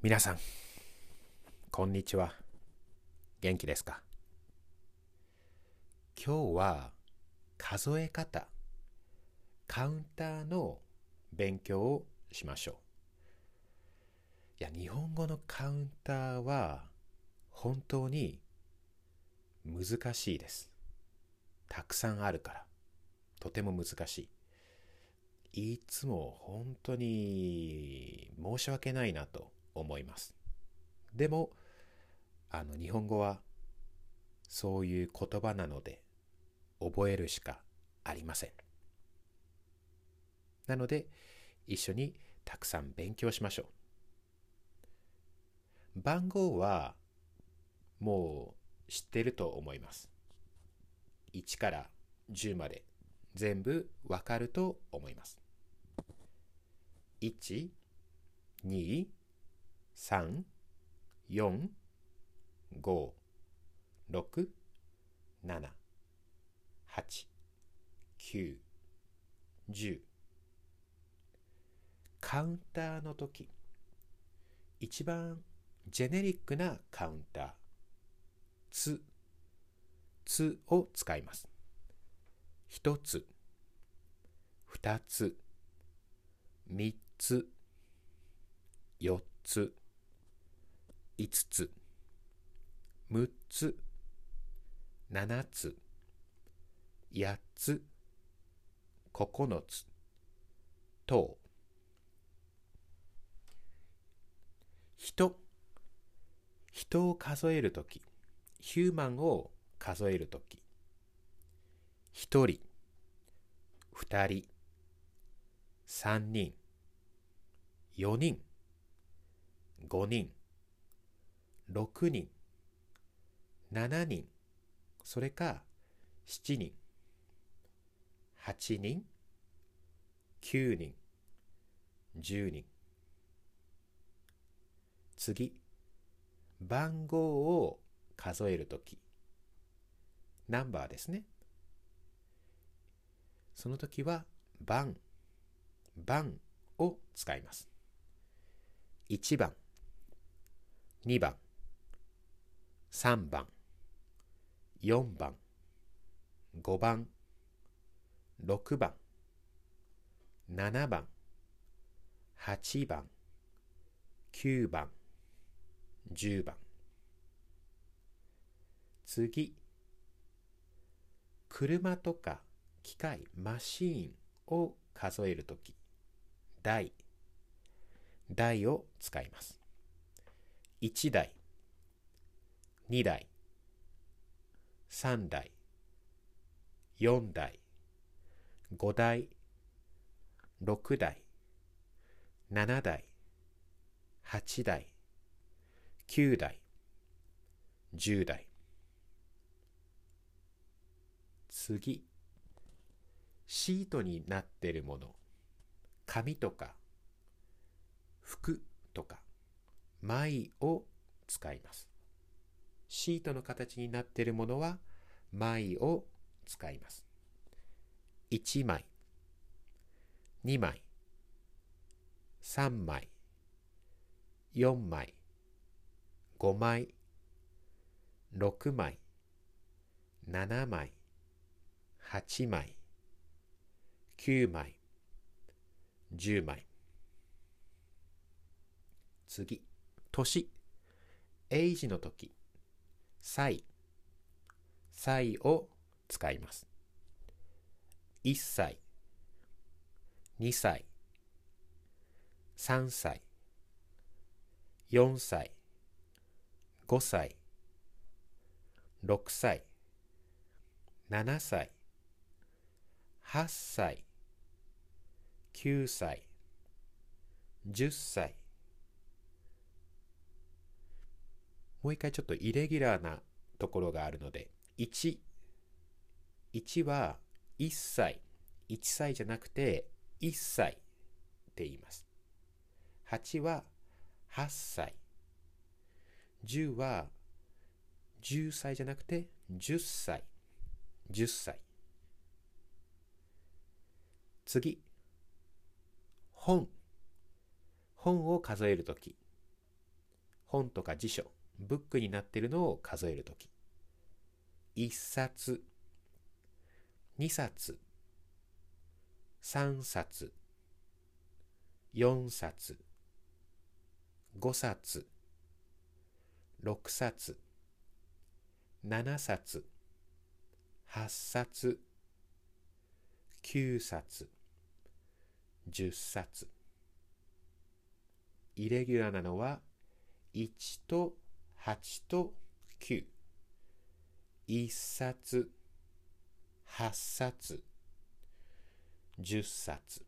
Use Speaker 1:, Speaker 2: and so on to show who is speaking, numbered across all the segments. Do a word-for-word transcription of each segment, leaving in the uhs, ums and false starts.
Speaker 1: 皆さん、こんにちは。元気ですか？今日は数え方、カウンターの勉強をしましょう。いや、日本語のカウンターは本当に難しいです。たくさんあるから、とても難しい。いつも本当に申し訳ないなと思います。でも、あの日本語はそういう言葉なので覚えるしかありません。なので一緒にたくさん勉強しましょう。番号はもう知ってると思います。いちからじゅうまで全部わかると思います。いち、に、さん、よん、ご、ろく、なな、はち、きゅう、じゅう。カウンターの時、一番ジェネリックなカウンター、つ、つを使います。一つ、二つ、三つ、四つ、五つ、六つ、七つ、八つ、九つ、と、人、人を数えるとき、ヒューマンを数えるとき、一人、二人、三人、四人、五人、六人、七人、それか七人、八人、九人、十人。次、番号を数えるとき、ナンバーですね。その時は番、番を使います。いちばん、にばん、さんばん、よんばん、ごばん、ろくばん、ななばん、はちばん、きゅうばん、じゅうばん。次、車とか機械、マシーンを数えるとき、台、台を使います。いちだい、にだい、さんだい、よんだい、ごだい、ろくだい、ななだい、はちだい、きゅうだい、じゅうだい。次、シートになっているもの、紙とか服とか枚を使います。シートの形になっているものは枚を使います。いちまい、にまい、さんまい、よんまい、ごまい、ろくまい、ななまい、はちまい、きゅうまい、じゅうまい。次、年、エイジの時、歳、歳を使います。いっさい、にさい、さんさい、よんさい、ごさい、ろくさい、ななさい、はっさい、きゅうさい、じゅっさい。もう一回ちょっとイレギュラーなところがあるので、いち、いちはいっさい、いっさいじゃなくていっさいって言います。はちははっさい、じゅうはじゅっさいじゃなくてじゅっさい、じゅっさい。次、本、本を数えるとき、 本とか辞書、ブックになっているのを数えるとき。いっさつ、にさつ、さんさつ、よんさつ、ごさつ、ろくさつ、ななさつ、はっさつ、きゅうさつ、じゅっさつ。イレギュラーなのはいちとはちときゅう。いっさつ、はっさつ、じゅっさつ。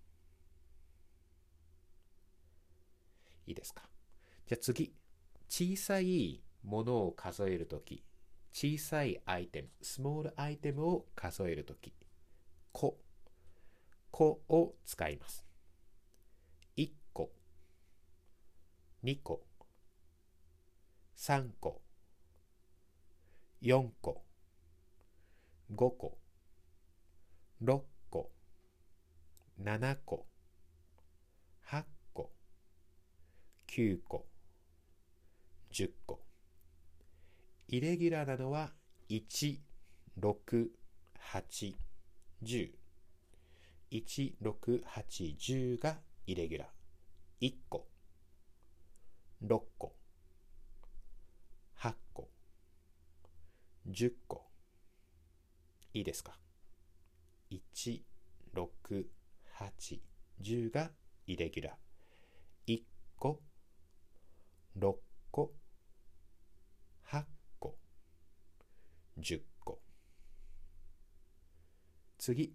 Speaker 1: いいですか。じゃあ次、小さいものを数えるとき、小さいアイテム、スモールアイテムを数えるとき、個、個を使います。いっこ、にこ、さんこ、よんこ、ごこ、ろっこ、ななこ、はっこ、きゅうこ、じゅっこ。イレギュラーなのはいち、ろく、はち、じゅう。いち、ろく、はち、じゅうがイレギュラー。いっこ、ろっこ、はっこ、じゅっこ。いいですか。いち、ろく、はち、じゅうがイレギュラー。いっこ、ろっこ、はっこ、じゅっこ。次。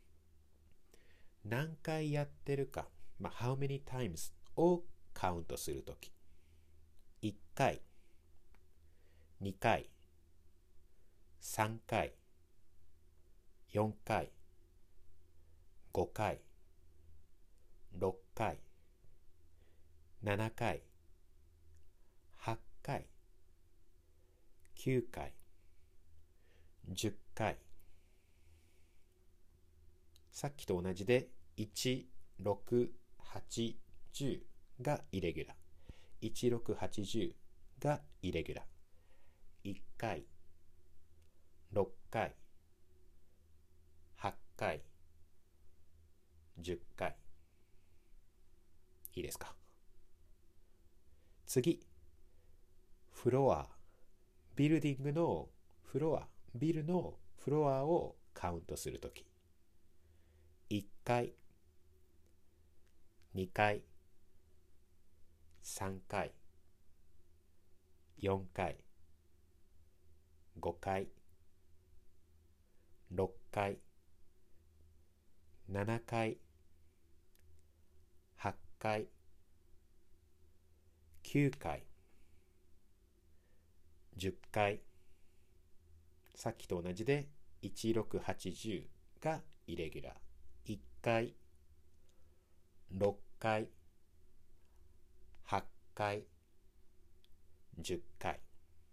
Speaker 1: 何回やってるか、まあ、how many times をカウントするとき。いっかい、にかい、さんかい、よんかい、ごかい、ろっかい、ななかい、はっかい、きゅうかい、じゅっかい。さっきと同じでいち、ろく、はち、じゅうがイレギュラー。いち、ろく、はち、じゅうがイレギュラー。いっかい、ろっかい、はっかい、じゅっかい。いいですか。次。フロア。ビルディングのフロア、ビルのフロアをカウントするとき。いっかい、にかい、さんかい、よんかい、ごかい、ろっかい、ななかい、はっかい、きゅうかい、じゅっかい。さっきと同じでいち、ろく、はち、じゅうがイレギュラー。いっかい、ろっかい、はっかい、じゅっかい。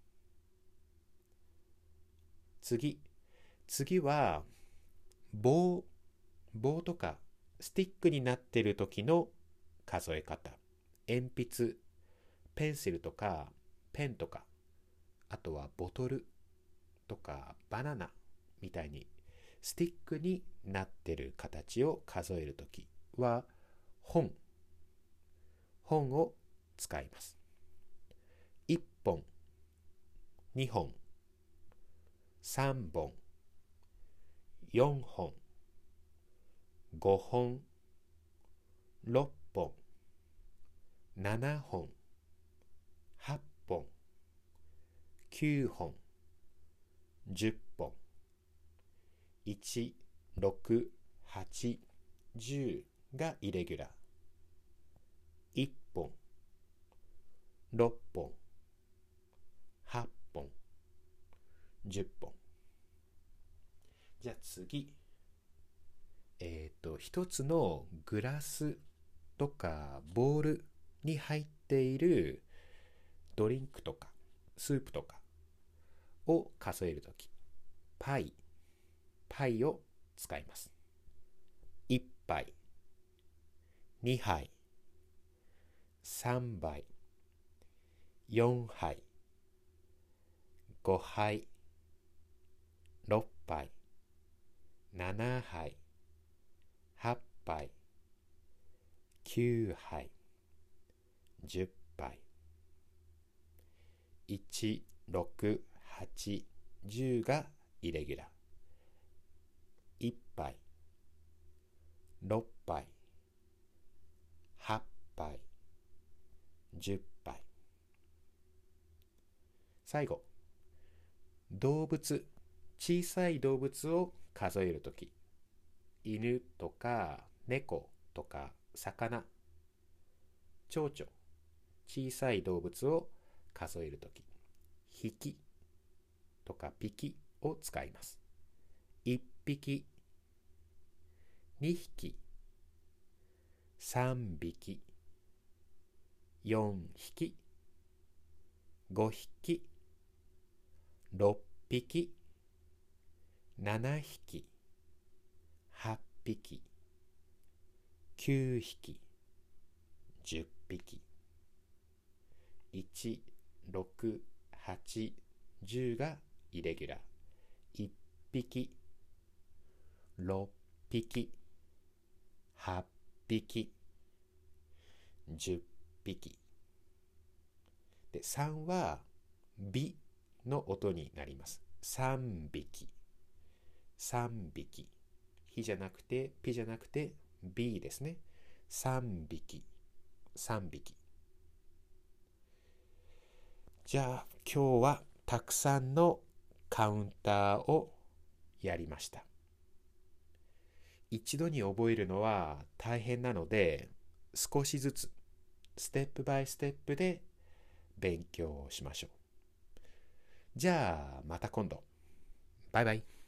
Speaker 1: 次。次は棒、棒とかスティックになっている時の数え方。鉛筆、ペンシルとかペンとか、あとはボトルとかバナナみたいにスティックになっている形を数えるときは本、本を使います。いっぽん、にほん、さんぼん、よんほん、ごほん、ろっぽん、ななほん、はっぽん、きゅうほん、じゅっぽん。いち、ろく、はち、じゅうがイレギュラー。いっぽん、ろっぽん、はっぽん、じゅっぽん。じゃあ次。えっと、一つのグラスとかボールに入っているドリンクとかスープとかを数えるとき、パイ、パイを使います。いっぱい、にはい、さんばい、 よんはい、ごはい、ろっぱい、ななはい、はっぱい、きゅうはい、じゅっぱい、いち、ろく、はち、じゅうがイレギュラー。いっぱい、ろっぱい、はっぱい、じゅっぱい。最後、動物、小さい動物を数えるとき、犬とか猫とか魚、蝶々、小さい動物を数えるとき、匹とか匹を使います。いっぴき、にひき、さんびき、よんひき、ごひき、ろっぴき、ななひき、はっぴき、きゅうひき、じゅっぴき。いち、ろく、はち、じゅうがイレギュラー。いっぴき、ろっぴき、はっぴき、じゅっぴき。で、さんはビの音になります。さんびき、さんびき。ひじゃなくて、ピじゃなくて、ビですね。さんびき、さんびき。じゃあ、今日はたくさんのカウンターをやりました。一度に覚えるのは大変なので、少しずつ、ステップバイステップで勉強しましょう。じゃあ、また今度。バイバイ。